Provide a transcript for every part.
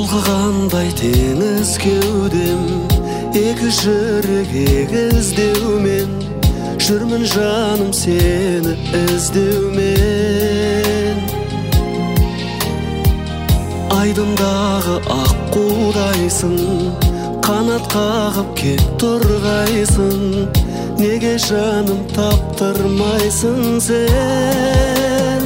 толқығандай теңіз кеудем, екі жүрек егіздеумен, жүрмін жаным сені іздеумен. Айдындағы аққудайсың, қанат қағып кеп тұрғайсың, неге жаным таптырмайсың сен?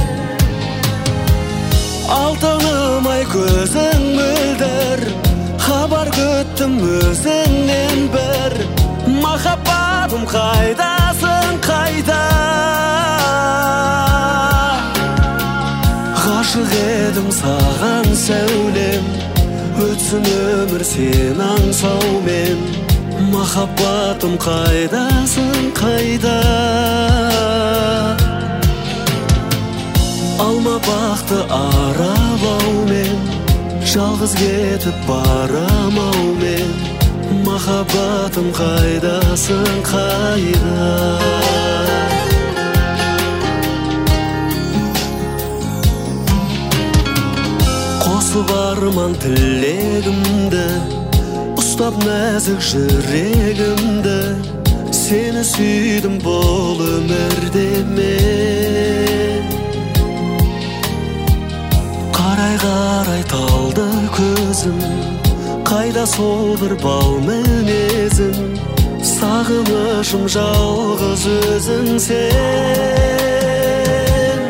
Алтыным-ай көзің мөлдір, хабар күттім өзіңнен бір. Махаббатым қайдасың, қайда? Ғашық едім саған сәулем, өтсін өмір сен аңсаумен. Махаббатым қайдасың, қайда? Алма бақты аралаумен, жалғыз кетіп барамаумен. Махаббатым қайдасың, қайда? Қосып арман тілегімді, ұстап нәзік жүрегімді. Сені сүйдім бұл өмірде мен. Қарай-қарай талды көзім, қайда сол бір бал мінезім? Сағынышым жалғыз өзің сен.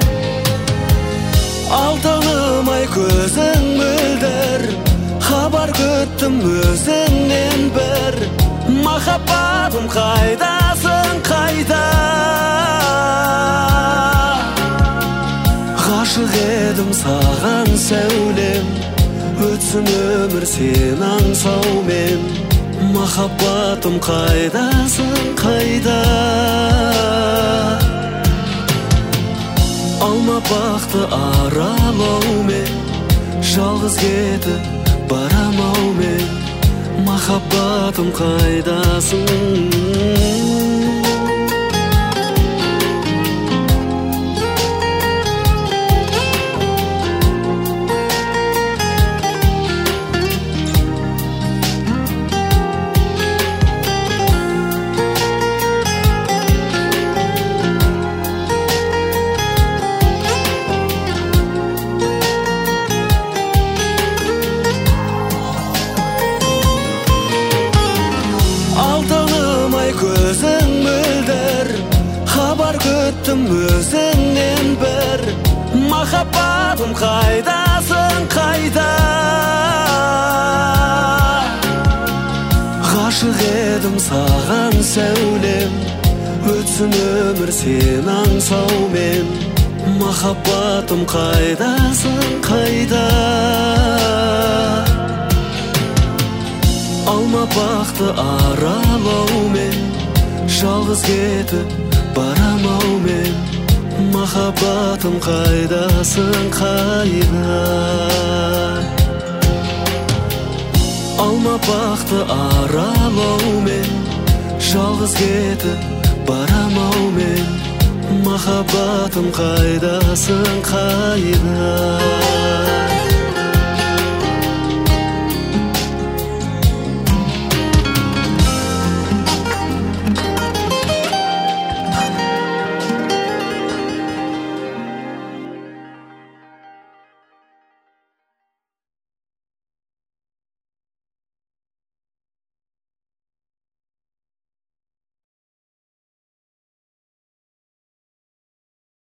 Алтыным-ай көзің мөлдір, хабар күттім өзіңнен бір. Махаббатым қайдасың, қайда? Ғашық едім саған сәулем, өтсін өмір сен аңсаумен. Махаббатым қайдасың, қайда? Алма бақты аралаумен, жалғыз кетіп барамаумен. Махаббатым қайдасың? Көзің мөлдір, хабар күттім өзіңнен бір. Махаббатым қайдасың, қайда? Ғашық едім саған сәулем, өтсін өмір сен аңсаумен. Махаббатым қайдасың, қайда? Алма бақты аралаумен, жалғыз кетіп барамаумен. Махаббатым қайдасың, қайда? Алма бақты аралаумен, жалғыз кетіп барамаумен. Махаббатым қайдасың, қайда?